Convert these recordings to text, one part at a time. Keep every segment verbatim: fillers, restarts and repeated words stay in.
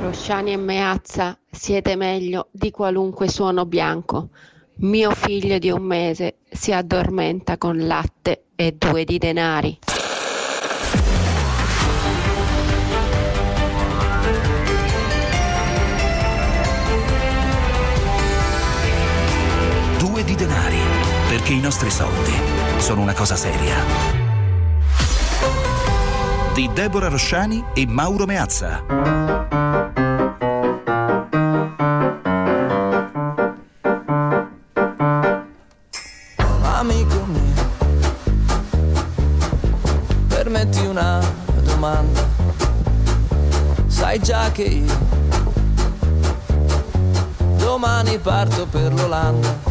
Rosciani e Meazza, siete meglio di qualunque suono bianco. Mio figlio di un mese si addormenta con latte e due di denari. Due di denari, perché i nostri soldi sono una cosa seria. Di Deborah Rosciani e Mauro Meazza. Amico mio, permetti una domanda. Sai già che io domani parto per l'Olanda.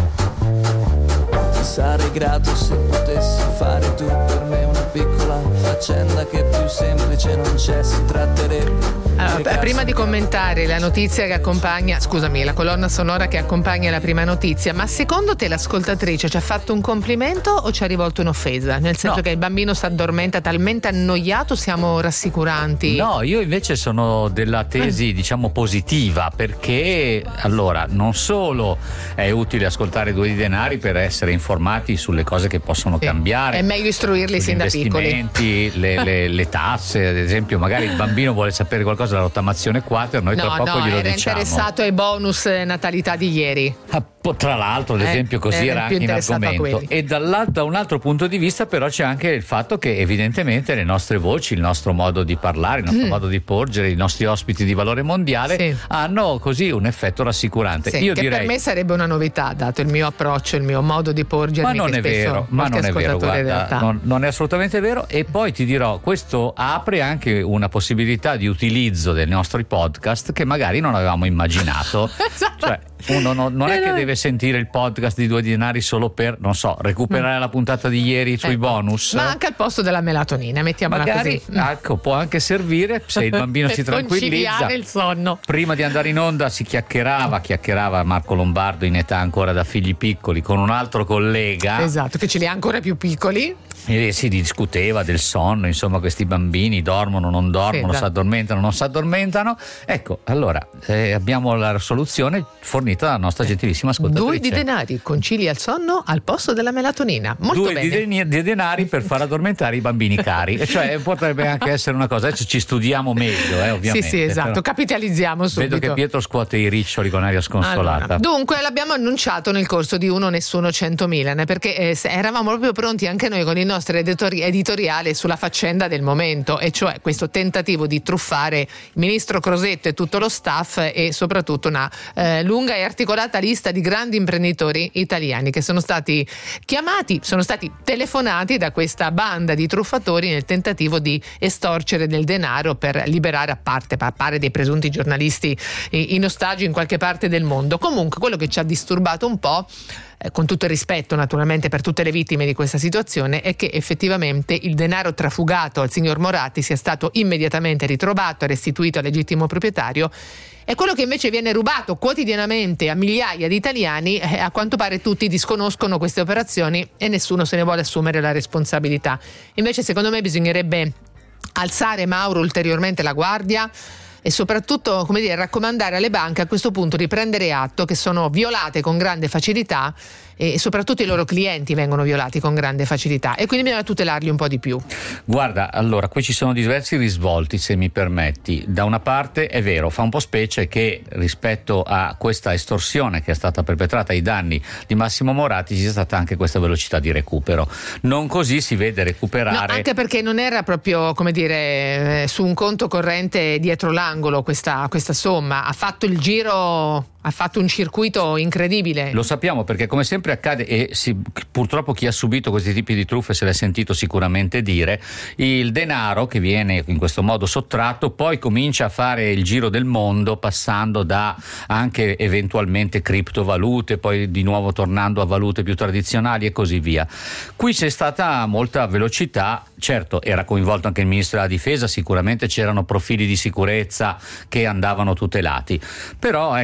Sarei grato se potessi fare tu per me una piccola faccenda che più semplice non c'è, si tratterebbe. Allora, prima di commentare la notizia che accompagna, scusami, la colonna sonora che accompagna la prima notizia, ma secondo te l'ascoltatrice ci ha fatto un complimento o ci ha rivolto un'offesa? Nel senso no. che il bambino si addormenta talmente annoiato, siamo rassicuranti? No, io invece sono della tesi, mm. diciamo, positiva, perché allora non solo è utile ascoltare Due di denari per essere informati sulle cose che possono sì. cambiare. È meglio istruirli sin da piccoli. Le, le, le tasse, ad esempio, magari il bambino vuole sapere qualcosa della rottamazione quater, noi no, tra poco no, glielo era diciamo. interessato ai bonus natalità di ieri. Ah, tra l'altro, ad eh, esempio, così era anche in argomento. E dall'altro, da un altro punto di vista, però, c'è anche il fatto che evidentemente le nostre voci, il nostro modo di parlare, il nostro mm. modo di porgere, i nostri ospiti di valore mondiale sì. hanno così un effetto rassicurante. Sì, Io che direi, per me sarebbe una novità, dato il mio approccio, il mio modo di porgermi. Ma non che è vero, ma non è vero, guarda, non, non è assolutamente vero. E poi ti dirò, questo apre anche una possibilità di utilizzo dei nostri podcast che magari non avevamo immaginato. Esatto. Cioè, uno no, non è che deve sentire il podcast di Due di denari solo per, non so, recuperare mm. la puntata di ieri sui ecco. bonus, ma anche al posto della melatonina, mettiamola magari, così. Ecco, può anche servire se il bambino si tranquillizza. Il sonno. Prima di andare in onda si chiacchierava, chiacchierava Marco Lombardo, in età ancora da figli piccoli, con un altro collega. Esatto, che ce li ha ancora più piccoli. E si discuteva del sonno, insomma, questi bambini dormono, non dormono, sì, si addormentano, non si addormentano. Ecco, allora eh, abbiamo la soluzione fornita dalla nostra gentilissima ascoltatrice. Due di denari, concili al sonno al posto della melatonina. Molto Due bene. Due di, di denari per far addormentare i bambini cari. Cioè potrebbe anche essere una cosa, adesso ci studiamo meglio, eh, ovviamente. Sì, sì, esatto, però capitalizziamo subito. Vedo che Pietro scuote i riccioli con aria sconsolata. Allora, dunque l'abbiamo annunciato nel corso di Uno Nessuno cento Milan, perché eh, eravamo proprio pronti anche noi con il nostro editori- editoriale sulla faccenda del momento, e cioè questo tentativo di truffare il ministro Crosetto e tutto lo staff, e soprattutto una eh, lunga e articolata lista di grandi imprenditori italiani che sono stati chiamati, sono stati telefonati da questa banda di truffatori nel tentativo di estorcere del denaro per liberare a parte, a pare dei presunti giornalisti in ostaggio in qualche parte del mondo. Comunque quello che ci ha disturbato un po', eh, con tutto il rispetto naturalmente per tutte le vittime di questa situazione, è che effettivamente il denaro trafugato al signor Moratti sia stato immediatamente ritrovato e restituito al legittimo proprietario, e quello che invece viene rubato quotidianamente a migliaia di italiani, eh, a quanto pare tutti disconoscono queste operazioni e nessuno se ne vuole assumere la responsabilità. Invece secondo me bisognerebbe alzare, Mauro, ulteriormente la guardia e soprattutto, come dire, raccomandare alle banche a questo punto di prendere atto che sono violate con grande facilità, e soprattutto i loro clienti vengono violati con grande facilità, e quindi bisogna tutelarli un po' di più. Guarda, allora qui ci sono diversi risvolti, se mi permetti. Da una parte è vero, fa un po' specie che rispetto a questa estorsione che è stata perpetrata ai danni di Massimo Moratti ci sia stata anche questa velocità di recupero. Non così si vede recuperare. No, anche perché non era proprio, come dire, su un conto corrente dietro l'angolo questa, questa somma. Ha fatto il giro, ha fatto un circuito incredibile. Lo sappiamo, perché come sempre accade, e si, purtroppo chi ha subito questi tipi di truffe se l'è sentito sicuramente dire, il denaro che viene in questo modo sottratto poi comincia a fare il giro del mondo, passando da anche eventualmente criptovalute, poi di nuovo tornando a valute più tradizionali e così via. Qui c'è stata molta velocità. Certo, era coinvolto anche il ministro della difesa, sicuramente c'erano profili di sicurezza che andavano tutelati, però ecco, un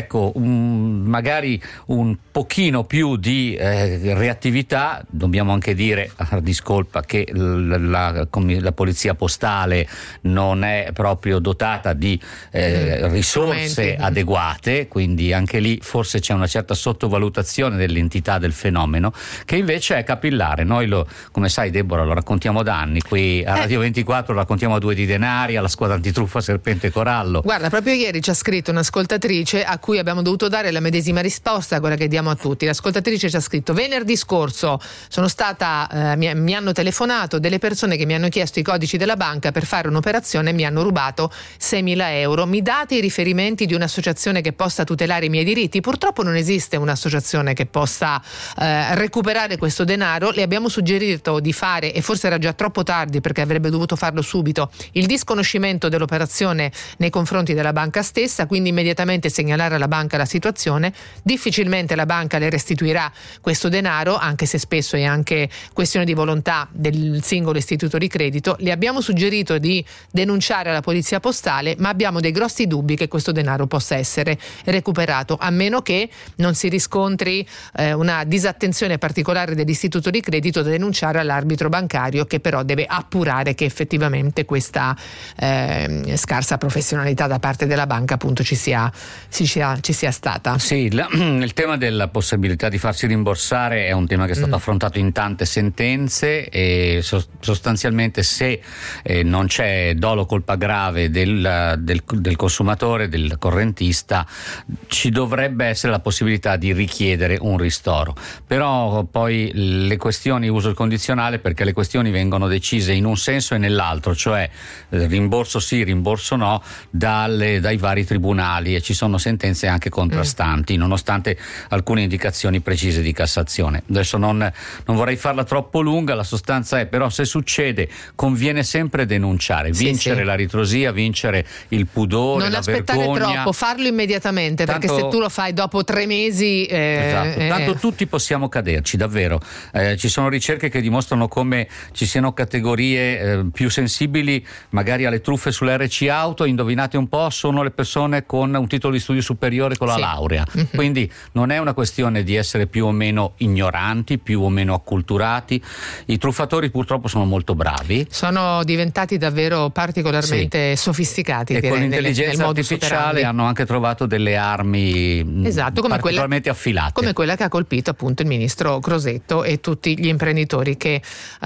un, magari un pochino più di eh, reattività. Dobbiamo anche dire a discolpa che la, la, la polizia postale non è proprio dotata di eh, risorse Momenti. adeguate, quindi anche lì forse c'è una certa sottovalutazione dell'entità del fenomeno, che invece è capillare. Noi lo, come sai Deborah, lo raccontiamo da anni qui a Radio ventiquattro, lo raccontiamo a Due di Denari, alla squadra antitruffa Serpente Corallo. Guarda, proprio ieri ci ha scritto un'ascoltatrice a cui abbiamo dovuto dare la medesima risposta, quella che diamo a tutti. L'ascoltatrice ci ha scritto: venerdì scorso sono stata, eh, mi, mi hanno telefonato delle persone che mi hanno chiesto i codici della banca per fare un'operazione e mi hanno rubato seimila euro. Mi date i riferimenti di un'associazione che possa tutelare i miei diritti? Purtroppo non esiste un'associazione che possa eh, recuperare questo denaro. Le abbiamo suggerito di fare, e forse era già troppo tardi perché avrebbe dovuto farlo subito, il disconoscimento dell'operazione nei confronti della banca stessa, quindi immediatamente segnalare alla banca la situazione. Difficilmente la banca le restituirà questo denaro, anche se spesso è anche questione di volontà del singolo istituto di credito. Le abbiamo suggerito di denunciare alla polizia postale, ma abbiamo dei grossi dubbi che questo denaro possa essere recuperato, a meno che non si riscontri eh, una disattenzione particolare dell'istituto di credito da denunciare all'arbitro bancario, che però deve appurare che effettivamente questa eh, scarsa professionalità da parte della banca appunto ci sia, ci sia, ci sia stata. Sì, la, il tema della possibilità di farsi rimborsare è un tema che è stato mm. affrontato in tante sentenze, e so, sostanzialmente se eh, non c'è dolo colpa grave del, del, del consumatore, del correntista, ci dovrebbe essere la possibilità di richiedere un ristoro. Però poi le questioni, uso il condizionale perché le questioni vengono decise in un senso e nell'altro, cioè eh, rimborso sì, rimborso no, dalle, dai vari tribunali, e ci sono sentenze anche contrastanti, mm. nonostante alcune indicazioni precise di Cassazione. Adesso non, non vorrei farla troppo lunga, la sostanza è però se succede conviene sempre denunciare, sì, vincere sì. la ritrosia, vincere il pudore, non la aspettare vergogna. troppo, farlo immediatamente, Tanto, perché se tu lo fai dopo tre mesi eh, esatto, eh, tanto tutti possiamo caderci, davvero. Eh, ci sono ricerche che dimostrano come ci siano categorie eh, più sensibili magari alle truffe sull'erre ci auto. Indovinate un po', sono le persone con un titolo di studio superiore con la sì. laurea. Mm-hmm. Quindi non è una questione di essere più o meno ignoranti, più o meno acculturati. I truffatori purtroppo sono molto bravi, sono diventati davvero particolarmente sì. sofisticati, e direi, con l'intelligenza nel, nel artificiale hanno anche trovato delle armi esatto, come particolarmente quella, affilate, come quella che ha colpito appunto il ministro Crosetto e tutti gli imprenditori che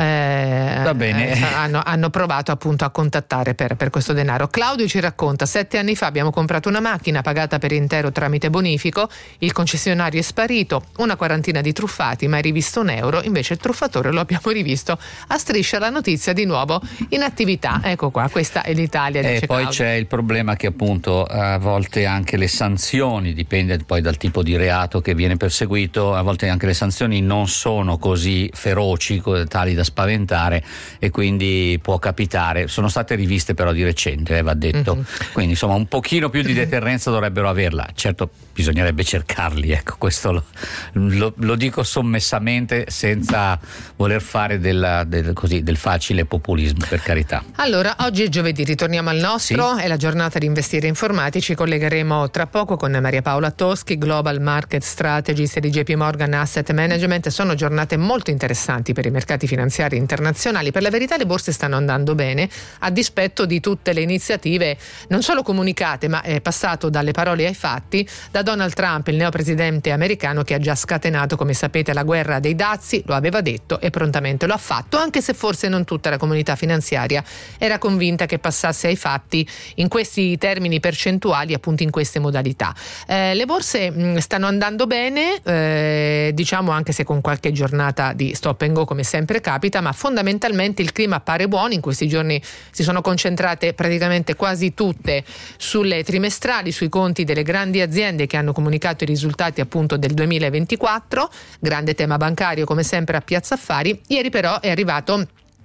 eh, Va bene. eh, hanno, hanno provato appunto a contattare per, per questo denaro. Claudio ci racconta: sette anni fa abbiamo comprato una macchina pagata per intero tramite bonifico, il concessionario è sparito, una quarantina di truffati, mai rivisto un euro, invece il truffatore lo abbiamo rivisto a Striscia la notizia di nuovo in attività. Ecco qua, questa è l'Italia, e dice poi Claudio. c'è il problema che appunto a volte anche le sanzioni, dipende poi dal tipo di reato che viene perseguito, a volte anche le sanzioni non sono così feroci, tali da spaventare, e quindi può capitare. Sono state riviste però di recente, eh, va detto, mm-hmm. quindi insomma un pochino più di deterrenza dovrebbero averla. Certo, bisognerebbe cercarli, ecco, questo lo, lo, lo dico sommessamente, senza voler fare della, del, così, del facile populismo, per carità. Allora, oggi è giovedì, ritorniamo al nostro, sì. è la giornata di Investire Informati. Ci collegheremo tra poco con Maria Paola Toschi, Global Market Strategist di J P Morgan Asset Management. Sono giornate molto interessanti per i mercati finanziari internazionali. Per la verità le borse stanno andando bene, a dispetto di tutte le iniziative non solo comunicate, ma è passato dalle parole ai fatti da Donald Trump, il neopresidente americano, che ha già scatenato, come sapete, la guerra dei dazi. Lo aveva detto e prontamente lo ha fatto, anche se forse non tutta la comunità finanziaria era convinta che passasse ai fatti in questi termini percentuali, appunto in queste modalità. Eh, le borse mh, stanno andando bene, eh, diciamo, anche se con qualche giornata di stop and go come sempre capita, ma fondamentalmente il clima appare buono. In questi giorni si sono concentrate praticamente quasi tutte sulle trimestrali, sui conti delle grandi aziende che hanno comunicato i risultati appunto del duemilaventiquattro. Grande tema bancario come sempre a Piazza Affari. Ieri però è arrivato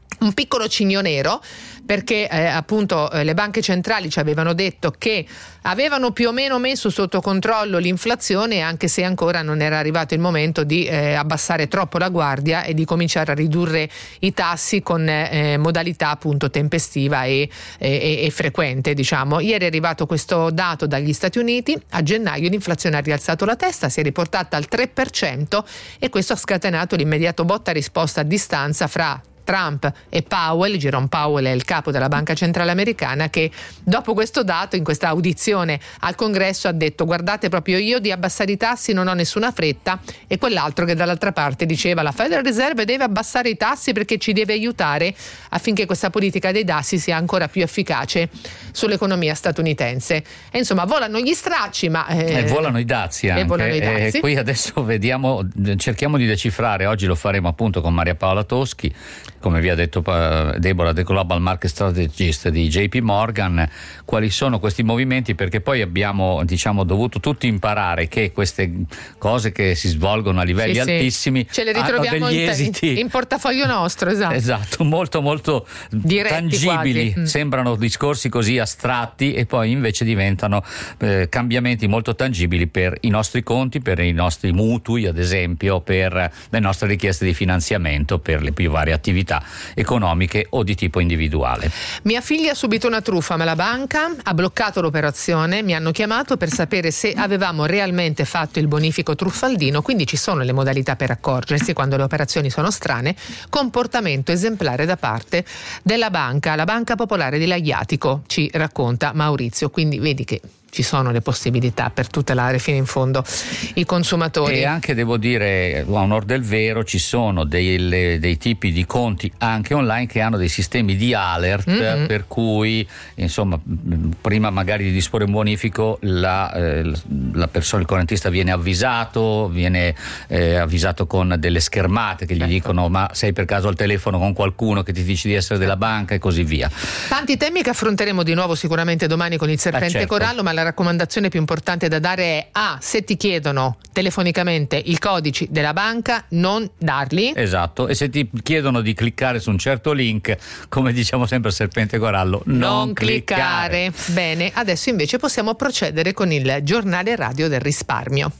un piccolo cigno nero, perché eh, appunto eh, le banche centrali ci avevano detto che avevano più o meno messo sotto controllo l'inflazione, anche se ancora non era arrivato il momento di eh, abbassare troppo la guardia e di cominciare a ridurre i tassi con eh, modalità appunto tempestiva e, e, e frequente, diciamo. Ieri è arrivato questo dato dagli Stati Uniti: a gennaio l'inflazione ha rialzato la testa, si è riportata al tre per cento, e questo ha scatenato l'immediato botta risposta a distanza fra Trump e Powell. Jerome Powell è il capo della Banca Centrale Americana, che dopo questo dato, in questa audizione al Congresso, ha detto: guardate, proprio io di abbassare i tassi non ho nessuna fretta, e quell'altro che dall'altra parte diceva: la Federal Reserve deve abbassare i tassi perché ci deve aiutare affinché questa politica dei tassi sia ancora più efficace sull'economia statunitense. E insomma volano gli stracci, ma eh, e volano i dazi anche. E volano i dazi. E qui adesso vediamo, cerchiamo di decifrare, oggi lo faremo appunto con Maria Paola Toschi, come vi ha detto Deborah, The Global Market Strategist di J P Morgan, quali sono questi movimenti, perché poi abbiamo, diciamo, dovuto tutti imparare che queste cose che si svolgono a livelli sì, altissimi sì. Ce le hanno ritroviamo degli in, esiti in portafoglio nostro, esatto. Esatto, molto molto diretti, tangibili, quasi. Sembrano discorsi così astratti e poi invece diventano eh, cambiamenti molto tangibili per i nostri conti, per i nostri mutui ad esempio, per le nostre richieste di finanziamento per le più varie attività economiche o di tipo individuale. Mia figlia ha subito una truffa, ma la banca ha bloccato l'operazione. Mi hanno chiamato per sapere se avevamo realmente fatto il bonifico truffaldino, quindi ci sono le modalità per accorgersi quando le operazioni sono strane. Comportamento esemplare da parte della banca, la Banca Popolare di Laiatico, ci racconta Maurizio. Quindi vedi che ci sono le possibilità per tutelare fino in fondo i consumatori. E anche, devo dire, a onor del vero, ci sono dei, dei tipi di conti anche online che hanno dei sistemi di alert, mm-hmm. per cui insomma prima magari di disporre un bonifico la, eh, la persona, il correntista viene avvisato, viene eh, avvisato con delle schermate che gli certo. dicono: ma sei per caso al telefono con qualcuno che ti dice di essere della banca, e così via. Tanti temi che affronteremo di nuovo sicuramente domani con il Serpente eh, certo. Corallo, ma la raccomandazione più importante da dare è: A, se ti chiedono telefonicamente i codici della banca, non darli. Esatto, e se ti chiedono di cliccare su un certo link, come diciamo sempre al Serpente Corallo, non, non cliccare. cliccare. Bene, adesso invece possiamo procedere con il giornale radio del risparmio.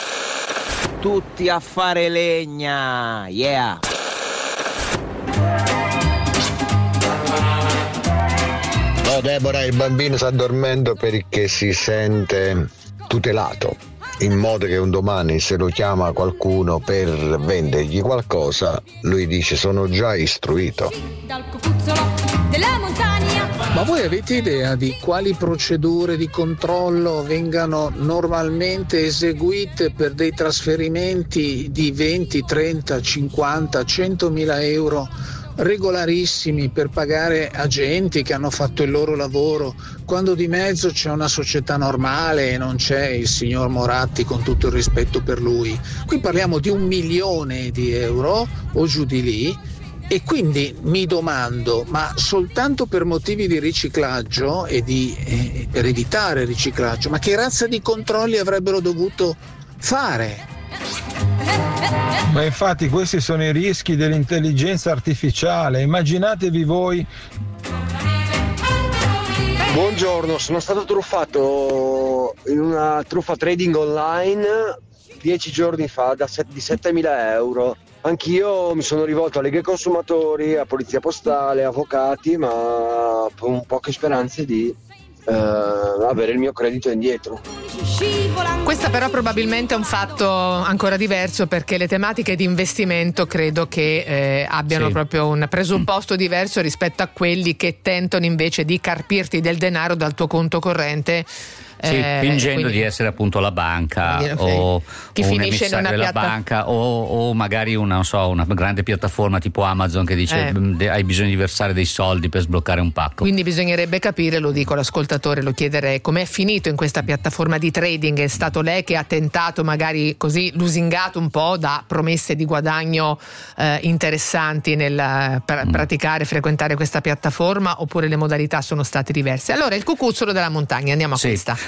Tutti a fare legna, yeah! No, Deborah, il bambino sta dormendo perché si sente tutelato, in modo che un domani se lo chiama qualcuno per vendergli qualcosa, lui dice: sono già istruito. Dal cocuzzolo della montagna. Ma voi avete idea di quali procedure di controllo vengano normalmente eseguite per dei trasferimenti di venti, trenta, cinquanta, centomila euro regolarissimi per pagare agenti che hanno fatto il loro lavoro, quando di mezzo c'è una società normale e non c'è il signor Moratti, con tutto il rispetto per lui? Qui parliamo di un milione di euro o giù di lì, e quindi mi domando: ma soltanto per motivi di riciclaggio e di eh, per evitare il riciclaggio, ma che razza di controlli avrebbero dovuto fare? Ma infatti questi sono i rischi dell'intelligenza artificiale. Immaginatevi voi. Buongiorno, sono stato truffato in una truffa trading online dieci giorni fa da set, di settemila euro. Anch'io mi sono rivolto a Lega Consumatori, a Polizia Postale, avvocati, ma con poche speranze di Uh, avere il mio credito indietro. Questa però probabilmente è un fatto ancora diverso, perché le tematiche di investimento credo che eh, abbiano sì. proprio un presupposto diverso rispetto a quelli che tentano invece di carpirti del denaro dal tuo conto corrente. Sì, eh, fingendo quindi, di essere appunto la banca okay. o, Chi o un finisce in una della piatta... banca o, o magari una, non so, una grande piattaforma tipo Amazon che dice eh. hai bisogno di versare dei soldi per sbloccare un pacco. Quindi bisognerebbe capire, lo dico all'ascoltatore, lo chiederei, com'è finito in questa piattaforma di trading. È stato lei che ha tentato, magari così lusingato un po' da promesse di guadagno eh, interessanti nel pr- praticare, frequentare questa piattaforma, oppure le modalità sono state diverse? Allora, il cucuzzolo della montagna, andiamo a sì. questa.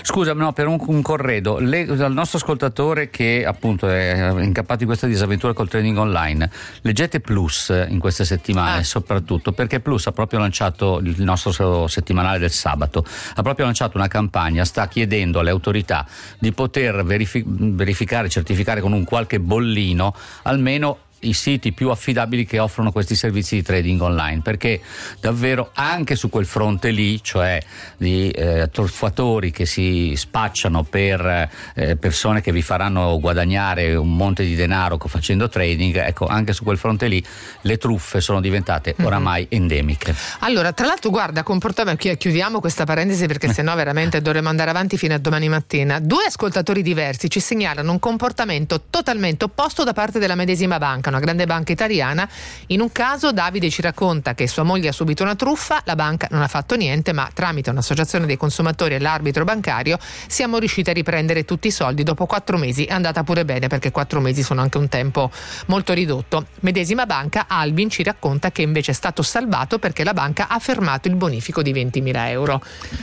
Scusa, no, per un, un corredo, le, al nostro ascoltatore che appunto è incappato in questa disavventura col trading online, leggete Plus in queste settimane, ah. soprattutto perché Plus ha proprio lanciato il nostro settimanale del sabato, ha proprio lanciato una campagna, sta chiedendo alle autorità di poter verifi- verificare, certificare con un qualche bollino almeno i siti più affidabili che offrono questi servizi di trading online, perché davvero anche su quel fronte lì, cioè di eh, truffatori che si spacciano per eh, persone che vi faranno guadagnare un monte di denaro facendo trading, ecco, anche su quel fronte lì le truffe sono diventate oramai mm-hmm. endemiche. Allora, tra l'altro, guarda, comportamento, chiudiamo questa parentesi perché sennò veramente dovremmo andare avanti fino a domani mattina. Due ascoltatori diversi ci segnalano un comportamento totalmente opposto da parte della medesima banca, una grande banca italiana. In un caso Davide ci racconta che sua moglie ha subito una truffa, la banca non ha fatto niente, ma tramite un'associazione dei consumatori e l'arbitro bancario siamo riusciti a riprendere tutti i soldi dopo quattro mesi. È andata pure bene, perché quattro mesi sono anche un tempo molto ridotto. Medesima banca, Albin ci racconta che invece è stato salvato perché la banca ha fermato il bonifico di ventimila euro.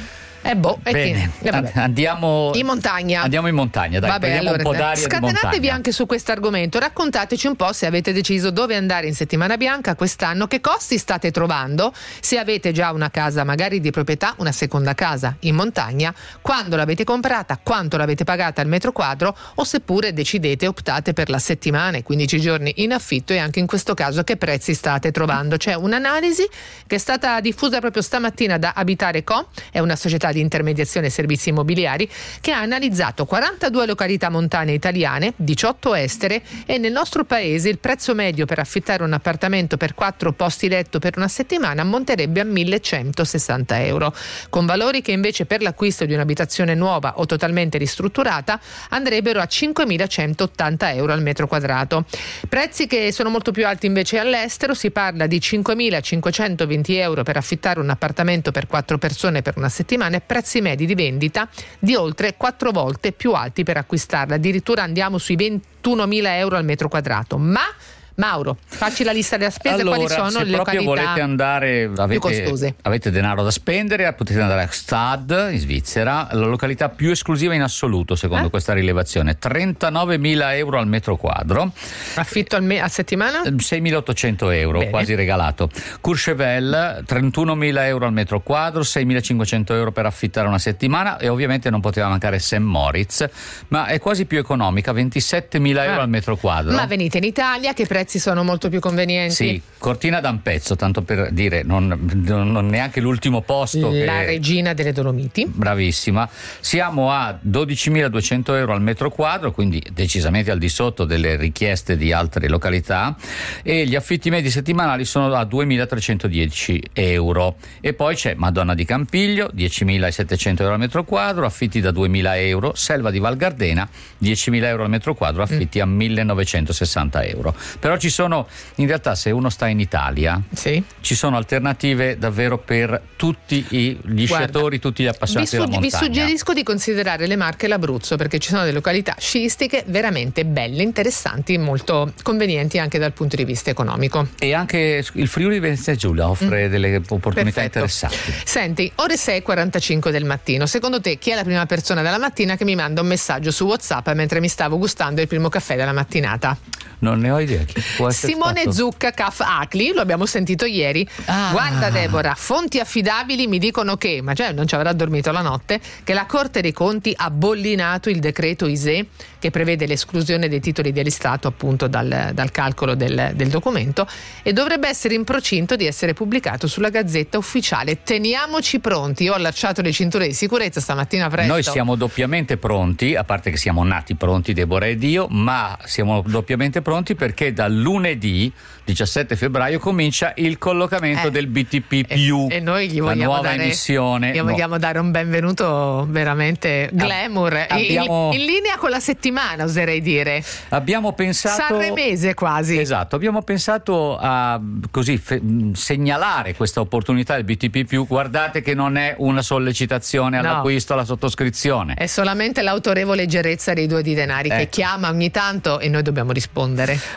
Eh boh, e Bene, che, eh andiamo in montagna. Andiamo in montagna, dai, vabbè, prendiamo allora, un po' d'aria di montagna. Scatenatevi anche su questo argomento, raccontateci un po' se avete deciso dove andare in settimana bianca quest'anno, che costi state trovando, se avete già una casa magari di proprietà, una seconda casa in montagna, quando l'avete comprata, quanto l'avete pagata al metro quadro, o seppure decidete, optate per la settimana e quindici giorni in affitto, e anche in questo caso che prezzi state trovando. C'è un'analisi che è stata diffusa proprio stamattina da Abitare Co, è una società di intermediazione servizi immobiliari che ha analizzato quarantadue località montane italiane, diciotto estere, e nel nostro paese il prezzo medio per affittare un appartamento per quattro posti letto per una settimana ammonterebbe a millecentosessanta euro, con valori che invece per l'acquisto di un'abitazione nuova o totalmente ristrutturata andrebbero a cinquemilacentottanta euro al metro quadrato. Prezzi che sono molto più alti invece all'estero, si parla di cinquemilacinquecentoventi euro per affittare un appartamento per quattro persone per una settimana e prezzi medi di vendita di oltre quattro volte più alti per acquistarla, addirittura andiamo sui ventunomila euro al metro quadrato. Ma Mauro, facci la lista della spesa, allora, quali sono se le proprio località volete andare, avete, più costose? Avete denaro da spendere, potete andare a Stad in Svizzera, la località più esclusiva in assoluto secondo eh? questa rilevazione, trentanovemila euro al metro quadro. Affitto al me- a settimana? seimilaottocento euro. Bene. Quasi regalato. Courchevel, trentunomila euro al metro quadro, seimilacinquecento euro per affittare una settimana, e ovviamente non poteva mancare Saint Moritz, ma è quasi più economica, ventisettemila euro ah. al metro quadro. Ma venite in Italia, che prezzi sono molto più convenienti? Sì, Cortina d'Ampezzo, tanto per dire, non, non neanche l'ultimo posto. La che... regina delle Dolomiti. Bravissima. Siamo a dodicimiladuecento euro al metro quadro, quindi decisamente al di sotto delle richieste di altre località, e gli affitti medi settimanali sono a duemilatrecentodieci euro. E poi c'è Madonna di Campiglio, diecimilasettecento euro al metro quadro, affitti da duemila euro, Selva di Val Gardena, diecimila euro al metro quadro, affitti mm. a millenovecentosessanta euro. Però ci sono, in realtà, se uno sta in Italia, sì. ci sono alternative davvero per tutti i, gli Guarda, sciatori, tutti gli appassionati della montagna. Vi suggerisco di considerare le Marche e l'Abruzzo, perché ci sono delle località sciistiche veramente belle, interessanti, molto convenienti anche dal punto di vista economico. E anche il Friuli Venezia Giulia offre mm. delle opportunità Perfetto. interessanti. Senti, ore sei e quarantacinque del mattino, secondo te chi è la prima persona della mattina che mi manda un messaggio su WhatsApp mentre mi stavo gustando il primo caffè della mattinata? Non ne ho idea. Chi può essere Simone stato? Zucca Caf Acli, lo abbiamo sentito ieri. Ah. Guarda Deborah, fonti affidabili mi dicono che, ma cioè non ci avrà dormito la notte, che la Corte dei Conti ha bollinato il decreto I S E E che prevede l'esclusione dei titoli di Stato appunto dal, dal calcolo del, del documento, e dovrebbe essere in procinto di essere pubblicato sulla Gazzetta Ufficiale. Teniamoci pronti, io ho allacciato le cinture di sicurezza stamattina presto. Noi siamo doppiamente pronti, a parte che siamo nati pronti Deborah ed io, ma siamo doppiamente pronti perché dal lunedì diciassette febbraio comincia il collocamento eh, del B T P più, e, e noi gli la vogliamo nuova dare, emissione. Gli no. vogliamo dare un benvenuto veramente glamour, abbiamo, in, in linea con la settimana, oserei dire. Abbiamo pensato Sanremese quasi. Esatto, abbiamo pensato a così fe, segnalare questa opportunità del B T P più. Guardate che non è una sollecitazione all'acquisto, no. alla sottoscrizione. È solamente l'autorevole leggerezza dei due di denari ecco. che chiama ogni tanto e noi dobbiamo rispondere. Allora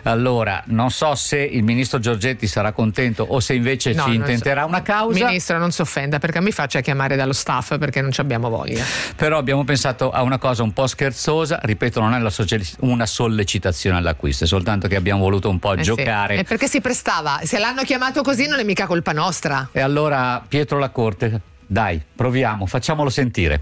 Ora, non so se il ministro Giorgetti sarà contento o se invece No, ci non intenterà so. una causa. Ministro, non si offenda, perché mi faccia chiamare dallo staff, perché non ci abbiamo voglia. Però abbiamo pensato a una cosa un po' scherzosa, ripeto, non è la socie- una sollecitazione all'acquisto, è soltanto che abbiamo voluto un po' Eh sì, giocare. è perché si prestava, se l'hanno chiamato così non è mica colpa nostra. E allora, Pietro Lacorte, dai, proviamo, facciamolo sentire.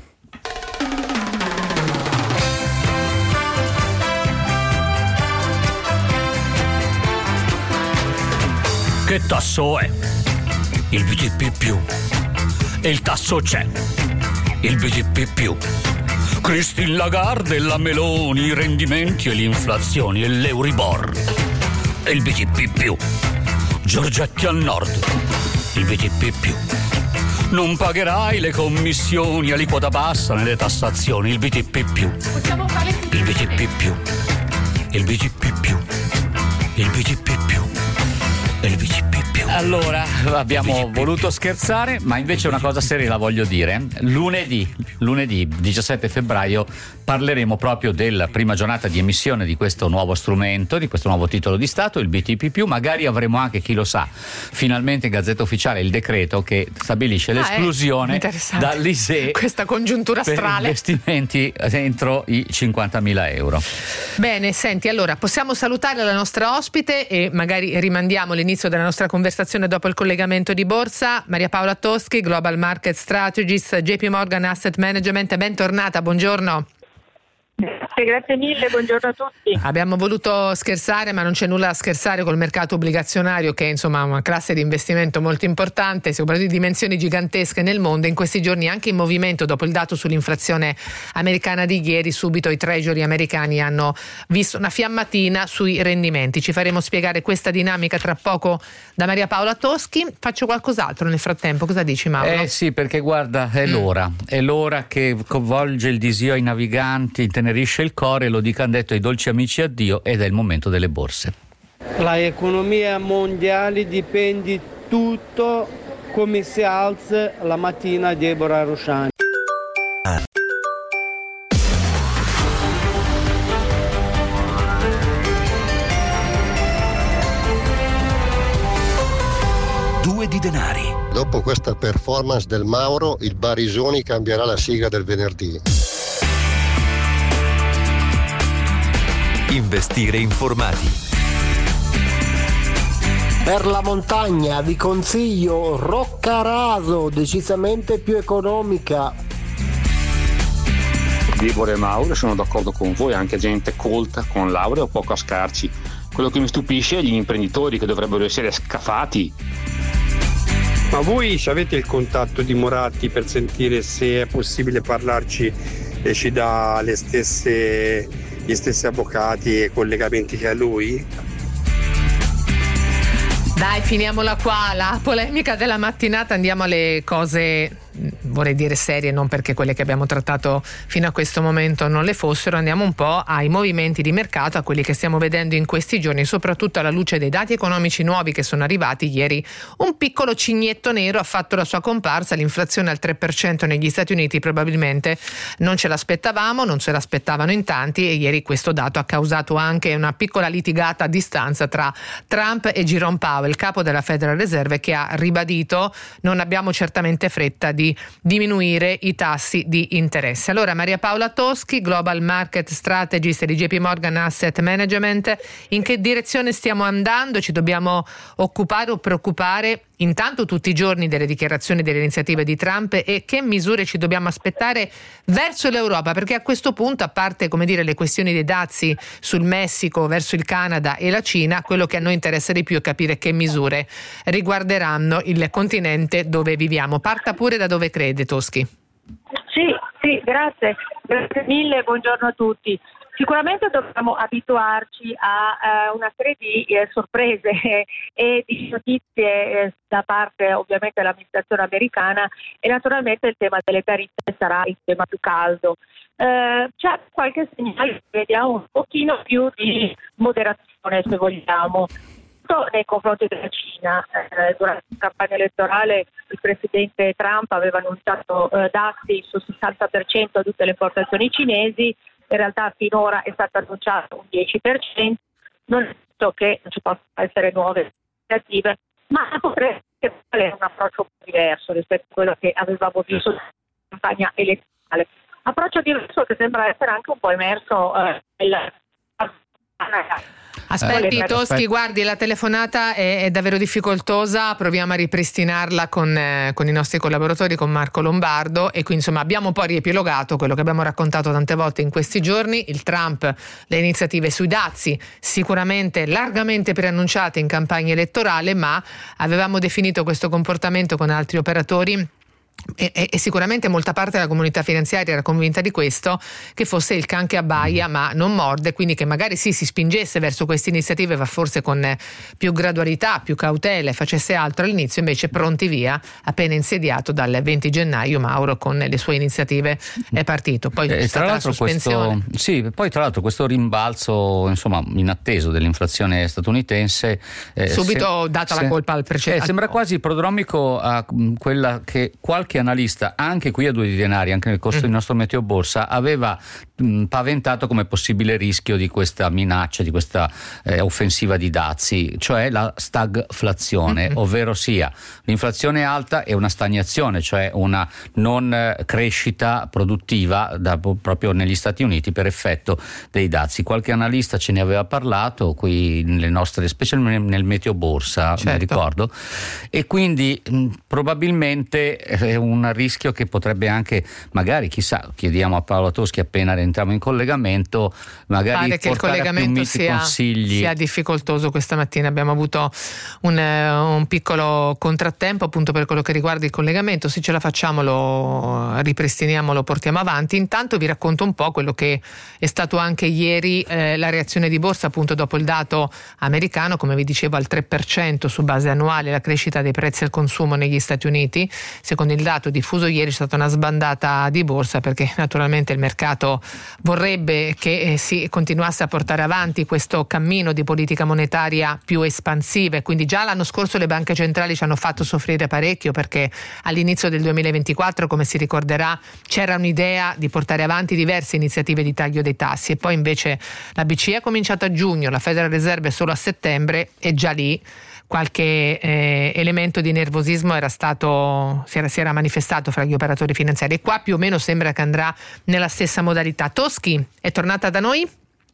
Che tasso è? Il B T P più. E il tasso c'è. Il B T P più. Christine Lagarde e la Meloni, i rendimenti e le inflazioni e l'Euribor. E il B T P più. Giorgetti al nord. Il B T P più. Non pagherai le commissioni, aliquota bassa nelle tassazioni. Il B T P più. Il B T P più. Il B T P più. Il B T P più. Il B T P più. Allora, abbiamo voluto scherzare, ma invece una cosa seria la voglio dire. Lunedì, lunedì diciassette febbraio parleremo proprio della prima giornata di emissione di questo nuovo strumento, di questo nuovo titolo di Stato, il B T P più. Magari avremo anche, chi lo sa, finalmente in Gazzetta Ufficiale il decreto che stabilisce Ah, l'esclusione dall'I S E E questa congiuntura per strale. investimenti entro i cinquantamila euro. Bene, senti, allora possiamo salutare la nostra ospite e magari rimandiamo l'inizio della nostra conversazione dopo il collegamento di borsa. Maria Paola Toschi, Global Market Strategist, J P Morgan Asset Management. Bentornata, buongiorno. Grazie, grazie mille, buongiorno a tutti. Abbiamo voluto scherzare, ma non c'è nulla da scherzare col mercato obbligazionario, che è insomma una classe di investimento molto importante, soprattutto di dimensioni gigantesche nel mondo. In questi giorni anche in movimento, dopo il dato sull'inflazione americana di ieri, subito i treasury americani hanno visto una fiammatina sui rendimenti. Ci faremo spiegare questa dinamica tra poco da Maria Paola Toschi. Faccio qualcos'altro nel frattempo, cosa dici, Mauro? Eh sì, perché guarda, è l'ora, è l'ora che coinvolge il disio ai naviganti, intenerisce il cuore, lo dica han detto ai dolci amici addio, ed è il momento delle borse. La economia mondiale dipende tutto come si alza la mattina Deborah Rosciani. Due di denari. Dopo questa performance del Mauro, il Barisoni cambierà la sigla del venerdì. Investire informati. Per la montagna vi consiglio Roccaraso, decisamente più economica. Deborah e Mauro, sono d'accordo con voi, anche gente colta con laurea o poco a scarci. Quello che mi stupisce è gli imprenditori che dovrebbero essere scafati. Ma voi avete il contatto di Moratti per sentire se è possibile parlarci e ci dà le stesse, gli stessi avvocati e collegamenti che ha lui? Dai, finiamola qua, la polemica della mattinata, andiamo alle cose, vorrei dire serie, non perché quelle che abbiamo trattato fino a questo momento non le fossero. Andiamo un po' ai movimenti di mercato, a quelli che stiamo vedendo in questi giorni, soprattutto alla luce dei dati economici nuovi che sono arrivati ieri. Un piccolo cignetto nero ha fatto la sua comparsa, l'inflazione al tre per cento negli Stati Uniti, probabilmente non ce l'aspettavamo, non ce l'aspettavano in tanti, e ieri questo dato ha causato anche una piccola litigata a distanza tra Trump e Jerome Powell, il capo della Federal Reserve, che ha ribadito: non abbiamo certamente fretta di diminuire i tassi di interesse. Allora, Maria Paola Toschi, Global Market Strategist di J P Morgan Asset Management, in che direzione stiamo andando? Ci dobbiamo occupare o preoccupare intanto tutti i giorni delle dichiarazioni, delle iniziative di Trump, e che misure ci dobbiamo aspettare verso l'Europa? Perché a questo punto, a parte, come dire, le questioni dei dazi sul Messico, verso il Canada e la Cina, quello che a noi interessa di più è capire che misure riguarderanno il continente dove viviamo. Parta pure da dove crede, Toschi. Sì, sì, grazie, grazie mille, buongiorno a tutti. Sicuramente dobbiamo abituarci a uh, una serie di eh, sorprese eh, e di notizie eh, da parte ovviamente dell'amministrazione americana, e naturalmente il tema delle tariffe sarà il tema più caldo. Eh, c'è qualche segnale, vediamo un pochino più di moderazione, se vogliamo, nei confronti della Cina. Eh, durante la campagna elettorale il presidente Trump aveva annunciato eh, dazi sul sessanta per cento a tutte le importazioni cinesi. In realtà finora è stato annunciato un dieci per cento, non è visto che non ci possono essere nuove iniziative, ma potrebbe avere un approccio diverso rispetto a quello che avevamo visto nella campagna elettorale. Approccio diverso che sembra essere anche un po' emerso eh, nel Aspetti Eh, Toschi, aspetta. guardi, la telefonata è, è davvero difficoltosa, proviamo a ripristinarla con, eh, con i nostri collaboratori, con Marco Lombardo, e quindi insomma abbiamo un po' riepilogato quello che abbiamo raccontato tante volte in questi giorni, il Trump, le iniziative sui dazi, sicuramente largamente preannunciate in campagna elettorale, ma avevamo definito questo comportamento con altri operatori. E, e, e sicuramente molta parte della comunità finanziaria era convinta di questo, che fosse il can che abbaia ma non morde, quindi che magari sì, si spingesse verso queste iniziative, ma forse con eh, più gradualità, più cautela, facesse altro all'inizio, invece pronti via, appena insediato dal venti gennaio Mauro con le sue iniziative è partito. Poi Eh, c'è stata tra la l'altro sospensione. questo, sì, poi tra l'altro questo rimbalzo insomma inatteso dell'inflazione statunitense, eh, Subito sem- data la se- colpa al eh, precedente. sembra quasi prodromico a mh, quella che qualche analista, anche qui a Due di Denari, anche nel corso Mm. del nostro Meteo Borsa, aveva mh, paventato come possibile rischio di questa minaccia, di questa eh, offensiva di dazi, cioè la stagflazione, Mm-hmm. ovvero sia l'inflazione alta e una stagnazione, cioè una non eh, crescita produttiva da, proprio negli Stati Uniti per effetto dei dazi. Qualche analista ce ne aveva parlato qui nelle nostre, specialmente nel Meteo Borsa, Certo. mi ricordo, e quindi mh, probabilmente è un rischio che potrebbe anche, magari chissà, chiediamo a Paolo Toschi appena rientriamo in collegamento, magari Pare che il portare a più collegamento miti sia, consigli. sia difficoltoso questa mattina. Abbiamo avuto un, eh, un piccolo contrattempo appunto per quello che riguarda il collegamento. Se ce la facciamo lo ripristiniamo, lo portiamo avanti. Intanto vi racconto un po' quello che è stato anche ieri eh, la reazione di borsa appunto dopo il dato americano, come vi dicevo al tre per cento su base annuale la crescita dei prezzi al consumo negli Stati Uniti. Secondo il dato diffuso ieri c'è stata una sbandata di borsa perché naturalmente il mercato vorrebbe che eh, si continuasse a portare avanti questo cammino di politica monetaria più espansiva, e quindi già l'anno scorso le banche centrali ci hanno fatto soffrire parecchio perché all'inizio del duemilaventiquattro, come si ricorderà, c'era un'idea di portare avanti diverse iniziative di taglio dei tassi, e poi invece la B C E ha cominciato a giugno, la Federal Reserve solo a settembre, e già lì qualche eh, elemento di nervosismo era stato, si era, si era manifestato fra gli operatori finanziari, e qua più o meno sembra che andrà nella stessa modalità. Toschi è tornata da noi?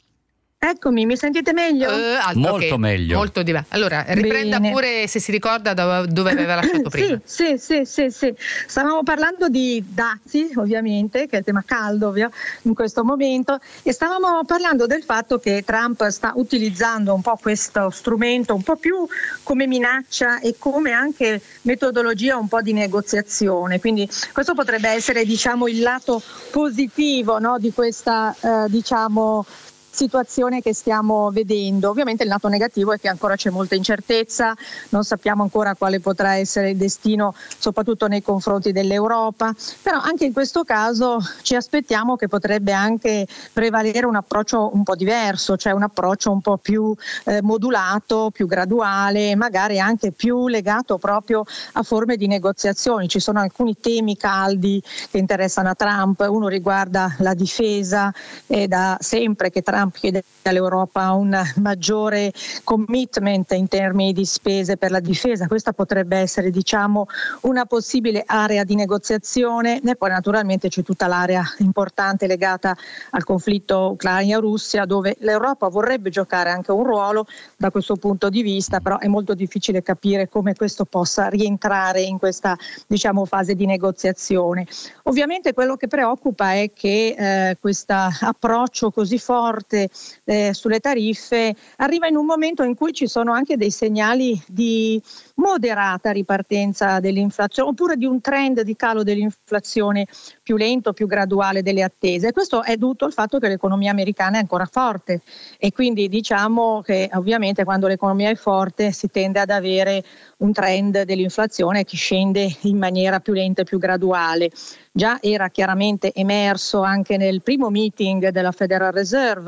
Eccomi, mi sentite meglio? Eh, altro Molto che- meglio. Molto diva- allora, riprenda Bene. pure, se si ricorda, da dove aveva lasciato prima. Sì, sì, sì, sì, sì. Stavamo parlando di dazi, ovviamente, che è il tema caldo ovvio, in questo momento, e stavamo parlando del fatto che Trump sta utilizzando un po' questo strumento un po' più come minaccia e come anche metodologia un po' di negoziazione. Quindi questo potrebbe essere, diciamo, il lato positivo, no, di questa, eh, diciamo, situazione che stiamo vedendo. Ovviamente il lato negativo è che ancora c'è molta incertezza, non sappiamo ancora quale potrà essere il destino, soprattutto nei confronti dell'Europa, però anche in questo caso ci aspettiamo che potrebbe anche prevalere un approccio un po' diverso, cioè un approccio un po' più eh, modulato, più graduale, magari anche più legato proprio a forme di negoziazioni. Ci sono alcuni temi caldi che interessano a Trump, uno riguarda la difesa, è da sempre che Trump chiede all'Europa un maggiore commitment in termini di spese per la difesa. Questa potrebbe essere, diciamo, una possibile area di negoziazione, e poi naturalmente c'è tutta l'area importante legata al conflitto Ucraina-Russia, dove l'Europa vorrebbe giocare anche un ruolo da questo punto di vista, però è molto difficile capire come questo possa rientrare in questa, diciamo, fase di negoziazione. Ovviamente quello che preoccupa è che eh, questo approccio così forte eh, sulle tariffe arriva in un momento in cui ci sono anche dei segnali di moderata ripartenza dell'inflazione, oppure di un trend di calo dell'inflazione più lento, più graduale delle attese. Questo è dovuto al fatto che l'economia americana è ancora forte, e quindi diciamo che ovviamente quando l'economia è forte si tende ad avere un trend dell'inflazione che scende in maniera più lenta e più graduale. Già era chiaramente emerso anche nel primo meeting della Federal Reserve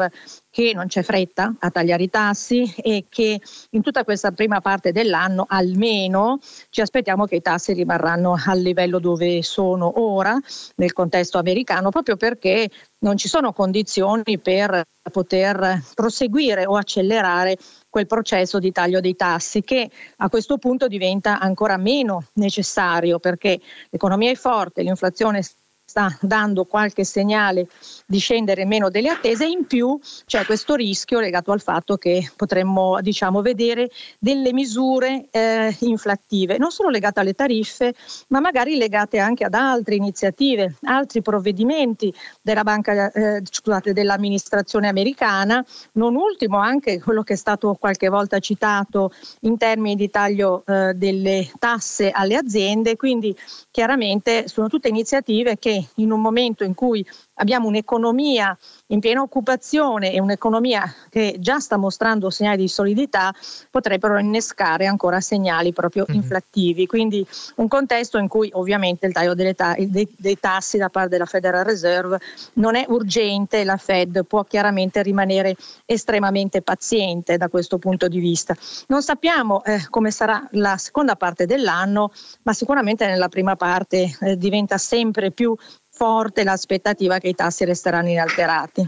che non c'è fretta a tagliare i tassi e che in tutta questa prima parte dell'anno almeno ci aspettiamo che i tassi rimarranno al livello dove sono ora nel contesto americano, proprio perché non ci sono condizioni per poter proseguire o accelerare quel processo di taglio dei tassi, che a questo punto diventa ancora meno necessario perché l'economia è forte, l'inflazione sta dando qualche segnale di scendere meno delle attese, e in più c'è questo rischio legato al fatto che potremmo, diciamo, vedere delle misure eh, inflattive, non solo legate alle tariffe, ma magari legate anche ad altre iniziative, altri provvedimenti della banca, eh, scusate, dell'amministrazione americana, non ultimo anche quello che è stato qualche volta citato in termini di taglio eh, delle tasse alle aziende. Quindi chiaramente sono tutte iniziative che in un momento in cui abbiamo un'economia in piena occupazione e un'economia che già sta mostrando segnali di solidità potrebbero innescare ancora segnali proprio mm-hmm. inflattivi. Quindi un contesto in cui ovviamente il taglio delle ta- dei, dei tassi da parte della Federal Reserve non è urgente, la Fed può chiaramente rimanere estremamente paziente da questo punto di vista. Non sappiamo eh, come sarà la seconda parte dell'anno, ma sicuramente nella prima parte eh, diventa sempre più forte l'aspettativa che i tassi resteranno inalterati.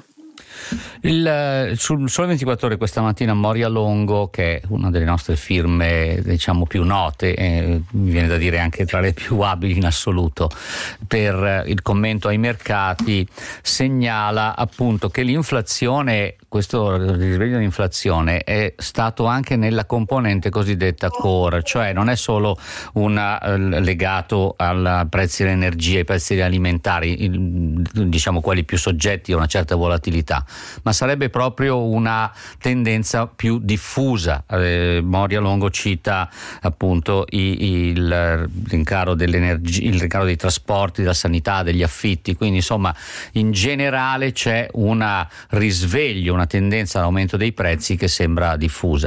Il, sul Sole ventiquattro Ore questa mattina Moria Longo, che è una delle nostre firme diciamo più note, eh, mi viene da dire anche tra le più abili in assoluto per il commento ai mercati, segnala appunto che l'inflazione, questo risveglio dell'inflazione è stato anche nella componente cosiddetta core, cioè non è solo una, eh, legato ai prezzi dell'energia, ai prezzi alimentari, il, diciamo quelli più soggetti a una certa volatilità, ma sarebbe proprio una tendenza più diffusa. Eh, Moria Longo cita appunto i, il rincaro dell'energia, il rincaro dei trasporti, della sanità, degli affitti, quindi insomma in generale c'è un risveglio, una tendenza all'aumento dei prezzi che sembra diffusa.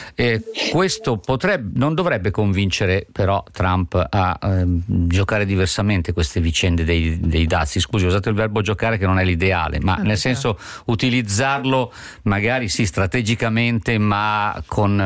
E questo potrebbe, non dovrebbe convincere però Trump a eh, giocare diversamente queste vicende dei, dei dazi. Scusi, ho usato il verbo giocare che non è l'ideale, ma nel senso utilizzarlo magari sì strategicamente, ma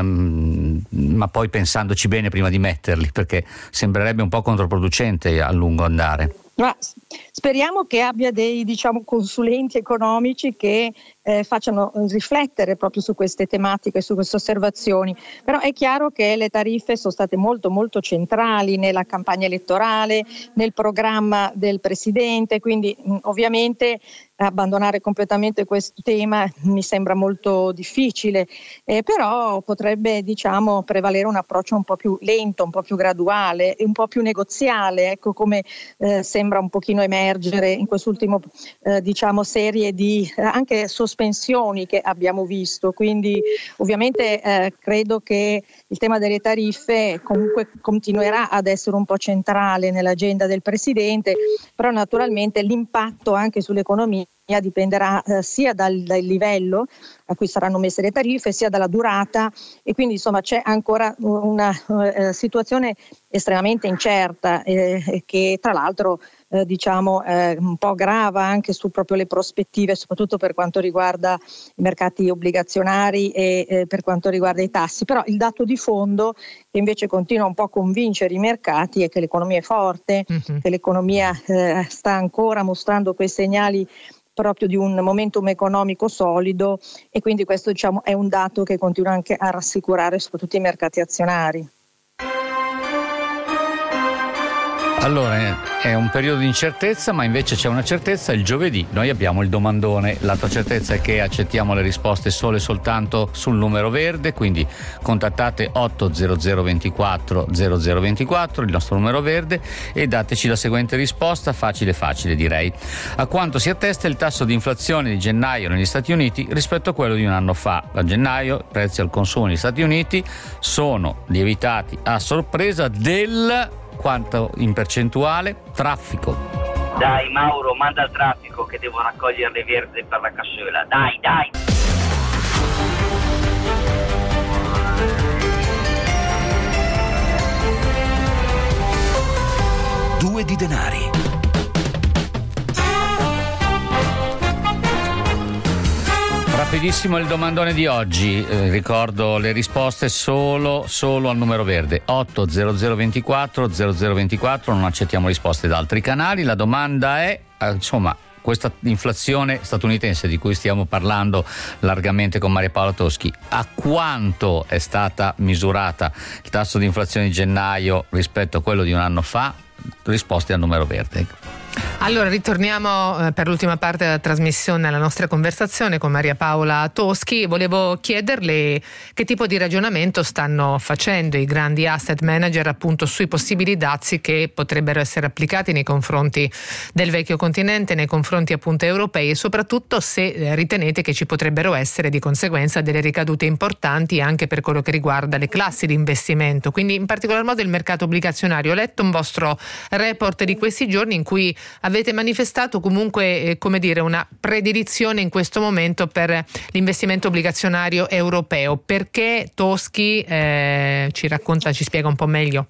con ma poi pensandoci bene prima di metterli, perché sembrerebbe un po' controproducente a lungo andare. Ma speriamo che abbia dei, diciamo, consulenti economici che eh, facciano riflettere proprio su queste tematiche, su queste osservazioni. Però è chiaro che le tariffe sono state molto molto centrali nella campagna elettorale, nel programma del Presidente, quindi mh, ovviamente abbandonare completamente questo tema mi sembra molto difficile, eh, però potrebbe, diciamo, prevalere un approccio un po' più lento, un po' più graduale, un po' più negoziale, ecco, come eh, sembra un pochino emergere in quest'ultimo eh, diciamo serie di eh, anche sospensioni che abbiamo visto. Quindi ovviamente eh, credo che il tema delle tariffe comunque continuerà ad essere un po' centrale nell'agenda del Presidente, però naturalmente l'impatto anche sull'economia dipenderà eh, sia dal, dal livello a cui saranno messe le tariffe, sia dalla durata, e quindi insomma c'è ancora una uh, situazione estremamente incerta eh, che tra l'altro eh, diciamo eh, un po' grava anche su proprio le prospettive, soprattutto per quanto riguarda i mercati obbligazionari e eh, per quanto riguarda i tassi. Però il dato di fondo che invece continua un po' a convincere i mercati è che l'economia è forte, mm-hmm. che l'economia eh, sta ancora mostrando quei segnali proprio di un momentum economico solido, e quindi questo, diciamo, è un dato che continua anche a rassicurare soprattutto i mercati azionari. Allora, è un periodo di incertezza, ma invece c'è una certezza: il giovedì noi abbiamo il domandone. L'altra certezza è che accettiamo le risposte solo e soltanto sul numero verde, quindi contattate otto zero zero ventiquattro zero zero ventiquattro, il nostro numero verde, e dateci la seguente risposta, facile facile direi. A quanto si attesta il tasso di inflazione di gennaio negli Stati Uniti rispetto a quello di un anno fa? A gennaio i prezzi al consumo negli Stati Uniti sono lievitati a sorpresa del... quanto in percentuale? Traffico. Dai Mauro, manda il traffico che devo raccogliere le verde per la cassola. Dai, dai. Due di denari. rapidissimo il domandone di oggi, eh, ricordo le risposte solo, solo al numero verde otto zero zero ventiquattro zero zero ventiquattro, non accettiamo risposte da altri canali. La domanda è, eh, insomma, questa inflazione statunitense di cui stiamo parlando largamente con Maria Paola Toschi, a quanto è stata misurata il tasso di inflazione di gennaio rispetto a quello di un anno fa? Risposte al numero verde. Allora ritorniamo eh, per l'ultima parte della trasmissione alla nostra conversazione con Maria Paola Toschi. Volevo chiederle che tipo di ragionamento stanno facendo i grandi asset manager appunto sui possibili dazi che potrebbero essere applicati nei confronti del vecchio continente, nei confronti appunto europei, e soprattutto se eh, ritenete che ci potrebbero essere di conseguenza delle ricadute importanti anche per quello che riguarda le classi di investimento, quindi in particolar modo il mercato obbligazionario. Ho letto un vostro report di questi giorni in cui avete manifestato comunque eh, come dire una predilizione in questo momento per l'investimento obbligazionario europeo. Perché Toschi eh, ci racconta, ci spiega un po' meglio?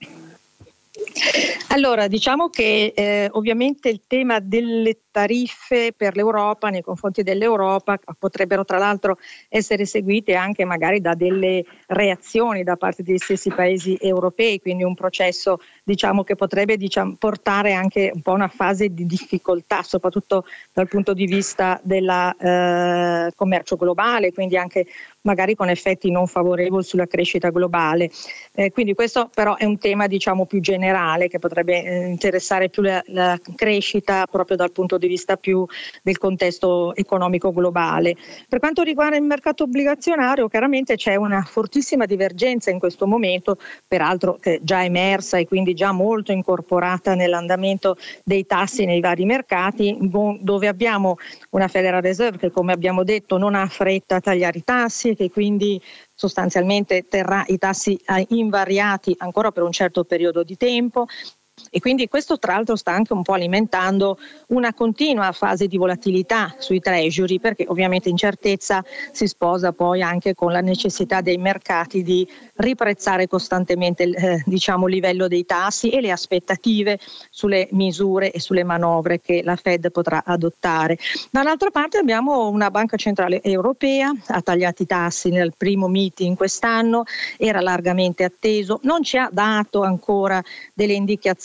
Allora, diciamo che eh, ovviamente il tema delle tariffe per l'Europa, nei confronti dell'Europa, potrebbero tra l'altro essere seguite anche magari da delle reazioni da parte degli stessi paesi europei, quindi un processo diciamo che potrebbe diciamo, portare anche un po' una fase di difficoltà, soprattutto dal punto di vista del eh, commercio globale, quindi anche magari con effetti non favorevoli sulla crescita globale. Eh, quindi questo però è un tema diciamo più generale che potrebbe eh, interessare più la, la crescita proprio dal punto di vista più del contesto economico globale. Per quanto riguarda il mercato obbligazionario, chiaramente c'è una fortissima divergenza in questo momento, peraltro che è già emersa e quindi già molto incorporata nell'andamento dei tassi nei vari mercati, dove abbiamo una Federal Reserve che, come abbiamo detto, non ha fretta a tagliare i tassi, che quindi sostanzialmente terrà i tassi invariati ancora per un certo periodo di tempo. E quindi questo tra l'altro sta anche un po' alimentando una continua fase di volatilità sui treasury, perché ovviamente incertezza si sposa poi anche con la necessità dei mercati di riprezzare costantemente eh, diciamo livello dei tassi e le aspettative sulle misure e sulle manovre che la Fed potrà adottare. Dall'altra parte abbiamo una banca centrale europea, ha tagliato i tassi nel primo meeting quest'anno, era largamente atteso, non ci ha dato ancora delle indicazioni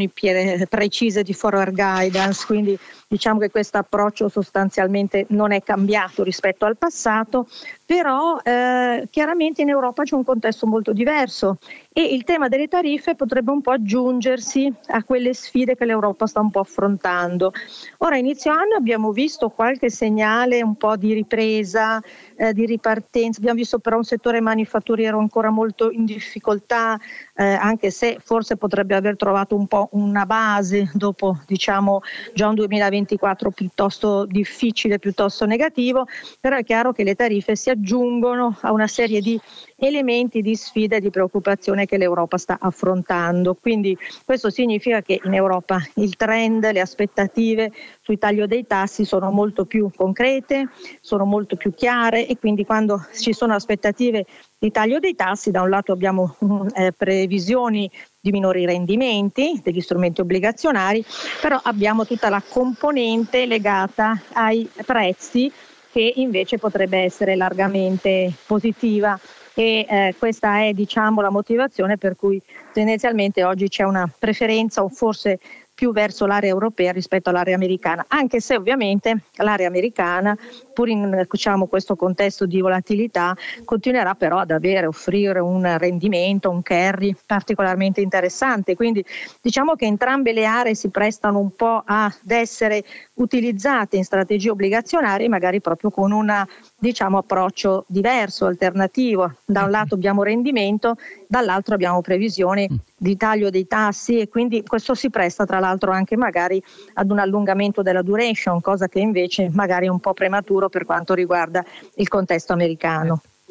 precise di forward guidance, quindi diciamo che questo approccio sostanzialmente non è cambiato rispetto al passato, però eh, chiaramente in Europa c'è un contesto molto diverso e il tema delle tariffe potrebbe un po' aggiungersi a quelle sfide che l'Europa sta un po' affrontando. Ora, inizio anno abbiamo visto qualche segnale un po' di ripresa, eh, di ripartenza, abbiamo visto però un settore manifatturiero ancora molto in difficoltà, eh, anche se forse potrebbe aver trovato un po' una base dopo diciamo già un duemilaventiquattro piuttosto difficile, piuttosto negativo, però è chiaro che le tariffe si aggiungono a una serie di elementi di sfida e di preoccupazione che l'Europa sta affrontando. Quindi questo significa che in Europa il trend, le aspettative sul taglio dei tassi sono molto più concrete, sono molto più chiare e quindi quando ci sono aspettative di taglio dei tassi, da un lato abbiamo eh, previsioni di minori rendimenti degli strumenti obbligazionari, però abbiamo tutta la componente legata ai prezzi che invece potrebbe essere largamente positiva e eh, questa è diciamo la motivazione per cui tendenzialmente oggi c'è una preferenza o forse più verso l'area europea rispetto all'area americana, anche se ovviamente l'area americana, pur in diciamo, questo contesto di volatilità, continuerà però ad avere, offrire un rendimento, un carry particolarmente interessante. Quindi diciamo che entrambe le aree si prestano un po' ad essere utilizzate in strategie obbligazionarie, magari proprio con un diciamo, approccio diverso, alternativo. Da un lato abbiamo rendimento, dall'altro abbiamo previsioni di taglio dei tassi e quindi questo si presta tra l'altro anche magari ad un allungamento della duration, cosa che invece magari è un po' prematuro per quanto riguarda il contesto americano.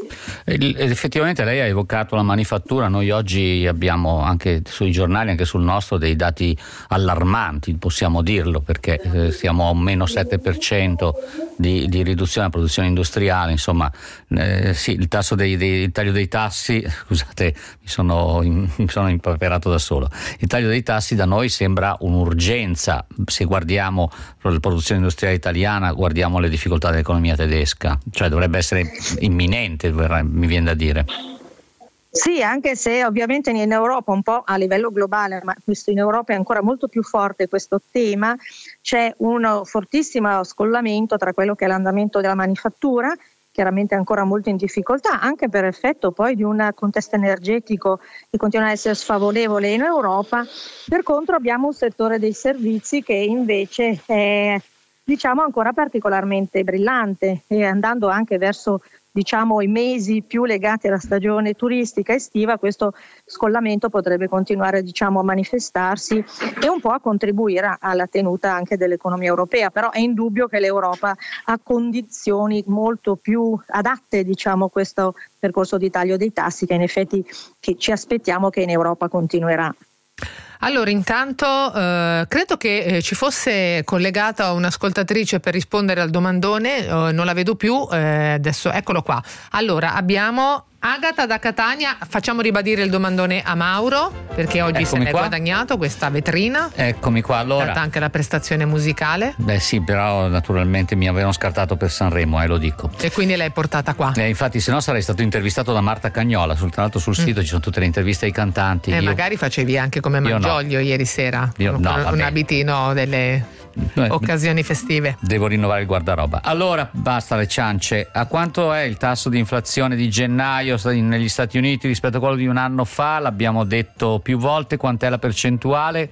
Effettivamente lei ha evocato la manifattura, noi oggi abbiamo anche sui giornali, anche sul nostro, dei dati allarmanti, possiamo dirlo, perché eh, siamo a un meno sette per cento di, di riduzione della produzione industriale, insomma eh, sì, il tasso dei, dei, il taglio dei tassi, scusate mi sono, in, mi sono impaperato da solo, il taglio dei tassi da noi sembra un'urgenza, se guardiamo la produzione industriale italiana, guardiamo le difficoltà dell'economia tedesca, cioè dovrebbe essere imminente, mi viene da dire. Sì, anche se ovviamente in Europa, un po' a livello globale, ma questo in Europa è ancora molto più forte questo tema, c'è un fortissimo scollamento tra quello che è l'andamento della manifattura, chiaramente ancora molto in difficoltà, anche per effetto poi di un contesto energetico che continua a essere sfavorevole in Europa. Per contro abbiamo un settore dei servizi che invece è, diciamo, ancora particolarmente brillante, e andando anche verso, diciamo, i mesi più legati alla stagione turistica estiva, questo scollamento potrebbe continuare, diciamo, a manifestarsi e un po' a contribuire alla tenuta anche dell'economia europea, però è indubbio che l'Europa ha condizioni molto più adatte, diciamo, a questo percorso di taglio dei tassi che in effetti che ci aspettiamo che in Europa continuerà. Allora, intanto eh, credo che eh, ci fosse collegata un'ascoltatrice per rispondere al domandone, eh, non la vedo più, eh, adesso eccolo qua. Allora, abbiamo Agata da Catania, facciamo ribadire il domandone a Mauro, perché oggi Eccomi se l'è qua. guadagnato questa vetrina. Eccomi qua, allora. Data anche la prestazione musicale. Beh sì, però naturalmente mi avevano scartato per Sanremo, eh, lo dico. E quindi l'hai portata qua. Eh, infatti, se no sarei stato intervistato da Marta Cagnola. Sul, tra l'altro sul sito mm. ci sono tutte le interviste ai cantanti. E eh, Io... magari facevi anche come Malgioglio no. ieri sera. Io, con no, un vabbè. abitino delle occasioni festive. Devo rinnovare il guardaroba. Allora, basta le ciance. A quanto è il tasso di inflazione di gennaio negli Stati Uniti rispetto a quello di un anno fa? L'abbiamo detto più volte. Quant'è la percentuale?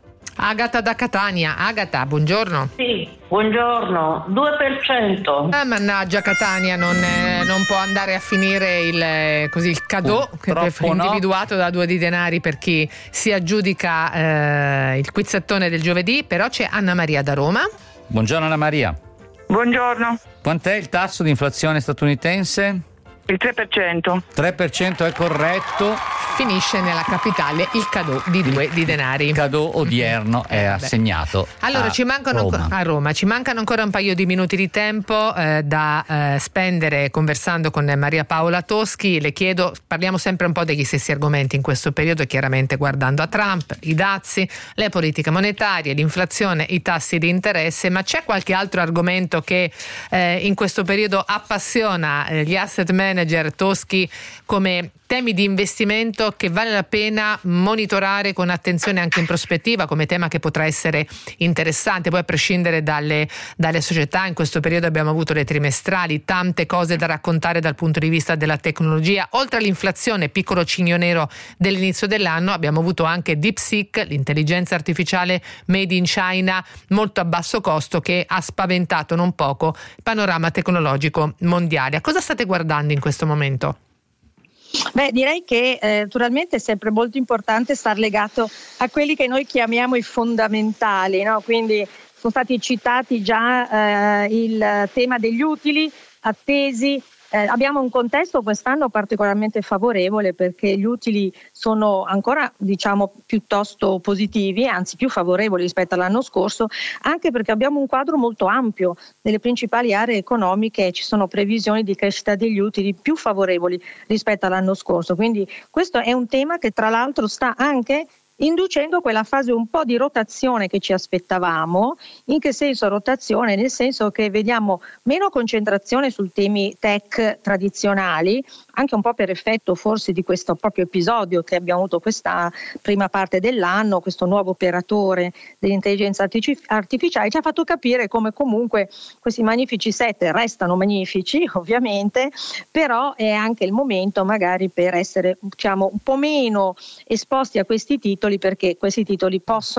Agata da Catania. Agata, buongiorno. Sì, buongiorno. due per cento. Ah, mannaggia, Catania non, eh, non può andare a finire il, così, il cadeau che è individuato no. da due di denari per chi si aggiudica eh, il quizzettone del giovedì. Però c'è Anna Maria da Roma. Buongiorno Anna Maria. Buongiorno. Quant'è il tasso di inflazione statunitense? Il tre per cento. tre per cento è corretto. Finisce nella capitale il cadeau di due di denari. Il cadeau odierno eh, è vabbè. assegnato allora, a ci mancano Roma. a Roma. Ci mancano ancora un paio di minuti di tempo eh, da eh, spendere conversando con Maria Paola Toschi. Le chiedo, parliamo sempre un po' degli stessi argomenti in questo periodo, chiaramente guardando a Trump, i dazi, le politiche monetarie, l'inflazione, i tassi di interesse, ma c'è qualche altro argomento che eh, in questo periodo appassiona eh, gli asset manager Toschi come temi di investimento che vale la pena monitorare con attenzione anche in prospettiva, come tema che potrà essere interessante, poi a prescindere dalle, dalle società. In questo periodo abbiamo avuto le trimestrali, tante cose da raccontare dal punto di vista della tecnologia. Oltre all'inflazione, piccolo cigno nero dell'inizio dell'anno, abbiamo avuto anche DeepSeek, l'intelligenza artificiale made in China, molto a basso costo, che ha spaventato non poco il panorama tecnologico mondiale. A cosa state guardando in questo momento? Beh, direi che eh, naturalmente è sempre molto importante star legato a quelli che noi chiamiamo i fondamentali, no? Quindi sono stati citati già eh, il tema degli utili attesi. Eh, abbiamo un contesto quest'anno particolarmente favorevole perché gli utili sono ancora, diciamo, piuttosto positivi, anzi più favorevoli rispetto all'anno scorso, anche perché abbiamo un quadro molto ampio nelle principali aree economiche. Ci sono previsioni di crescita degli utili più favorevoli rispetto all'anno scorso, quindi questo è un tema che tra l'altro sta anche inducendo quella fase un po' di rotazione che ci aspettavamo. In che senso rotazione? Nel senso che vediamo meno concentrazione su temi tech tradizionali, anche un po' per effetto forse di questo proprio episodio che abbiamo avuto questa prima parte dell'anno, questo nuovo operatore dell'intelligenza artificiale ci ha fatto capire come comunque questi magnifici set restano magnifici ovviamente, però è anche il momento magari per essere, diciamo, un po' meno esposti a questi titoli, perché questi titoli possono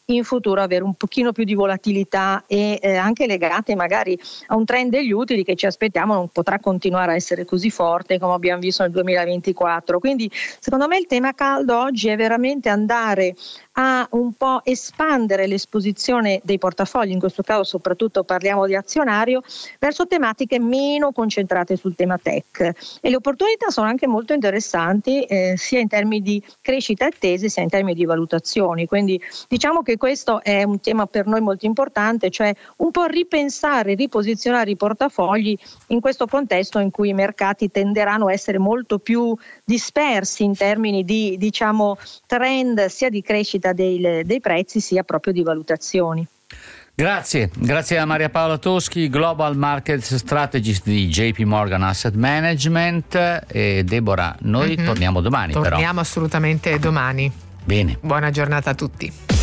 in futuro avere un pochino più di volatilità e eh, anche legate magari a un trend degli utili che ci aspettiamo non potrà continuare a essere così forte come abbiamo visto nel duemilaventiquattro. Quindi secondo me il tema caldo oggi è veramente andare a un po' espandere l'esposizione dei portafogli, in questo caso soprattutto parliamo di azionario, verso tematiche meno concentrate sul tema tech, e le opportunità sono anche molto interessanti eh, sia in termini di crescita attese sia in termini di valutazioni. Quindi diciamo che questo è un tema per noi molto importante, cioè un po' ripensare, riposizionare i portafogli in questo contesto in cui i mercati tenderanno a essere molto più dispersi in termini di, diciamo, trend sia di crescita dei, dei prezzi sia proprio di valutazioni. Grazie, grazie a Maria Paola Toschi, Global Market Strategist di J P Morgan Asset Management. E Deborah, noi mm-hmm. torniamo domani. Torniamo però. assolutamente domani. Bene. Buona giornata a tutti.